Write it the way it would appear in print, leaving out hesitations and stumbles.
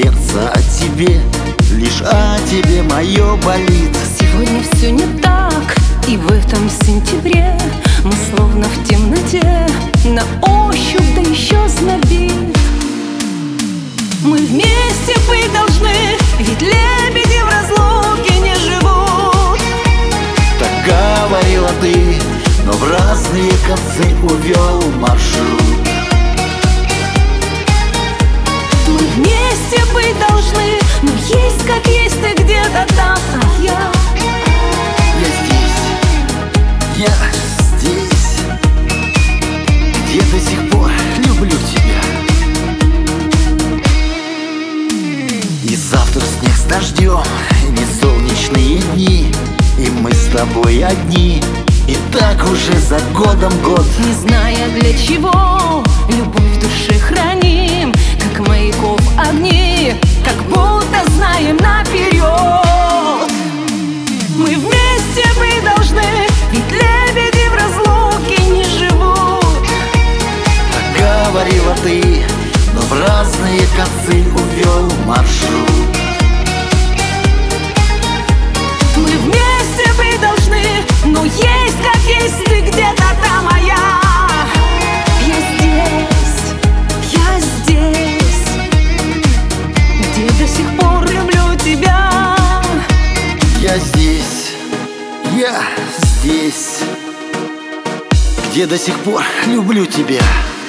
сердце о тебе, лишь о тебе мое болит. Сегодня все не так, и в этом сентябре мы словно в темноте, на ощупь, да еще знобит. Мы вместе быть должны, ведь лебеди в разлуке не живут. Так говорила ты, но в разные концы увел маршрут. Мы вместе быть должны, но есть как есть, ты где-то там, а я здесь, где до сих пор люблю тебя. И завтра снег с дождем, не солнечные дни, и мы с тобой одни, и так уже за годом год. не зная для чего, любовь в душе храним, как маяков огни, как будто знаем наперед. Мы вместе быть должны, ведь лебеди в разлуке не живут. Так говорила ты, но в разные концы увел маршрут. Мы вместе быть должны, но есть как есть, ты где-то там, а я здесь, где до сих пор люблю тебя. Я здесь, где до сих пор люблю тебя.